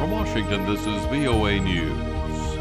From Washington, this is VOA News.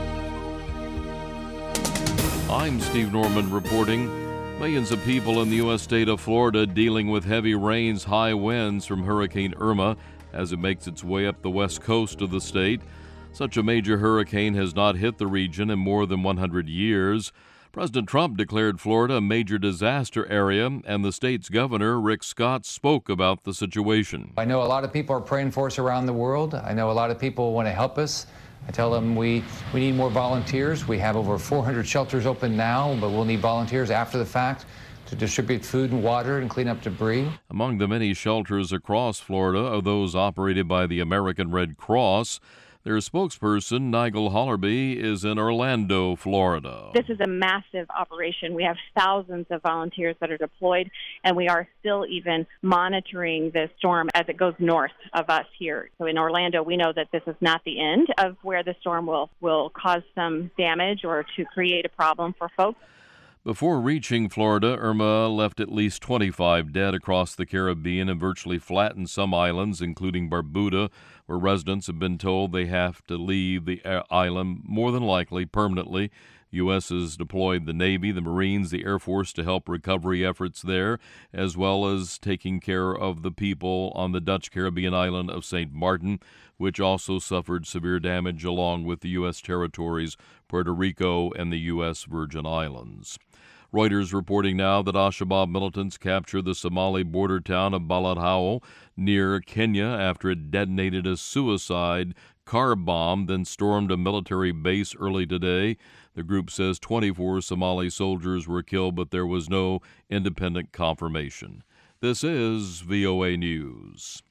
I'm Steve Norman reporting. Millions of people in the U.S. state of Florida dealing with heavy rains, high winds from Hurricane Irma as it makes its way up the west coast of the state. Such a major hurricane has not hit the region in more than 100 years. President Trump declared Florida a major disaster area, and the state's governor, Rick Scott, spoke about the situation. I know a lot of people are praying for us around the world. I know a lot of people want to help us. I tell them we need more volunteers. We have over 400 shelters open now, but we'll need volunteers after the fact to distribute food and water and clean up debris. Among the many shelters across Florida are those operated by the American Red Cross. Their spokesperson, Nigel Hollerby, is in Orlando, Florida. This is a massive operation. We have thousands of volunteers that are deployed, and we are still even monitoring the storm as it goes north of us here. So in Orlando, we know that this is not the end of where the storm will cause some damage or to create a problem for folks. Before reaching Florida, Irma left at least 25 dead across the Caribbean and virtually flattened some islands, including Barbuda, where residents have been told they have to leave the island, more than likely permanently. The U.S. has deployed the Navy, the Marines, the Air Force to help recovery efforts there, as well as taking care of the people on the Dutch Caribbean island of St. Martin, which also suffered severe damage along with the U.S. territories Puerto Rico and the U.S. Virgin Islands. Reuters reporting now that Al-Shabaab militants captured the Somali border town of Balad Howell near Kenya after it detonated a suicide car bomb, then stormed a military base early today. The group says 24 Somali soldiers were killed, but there was no independent confirmation. This is VOA News.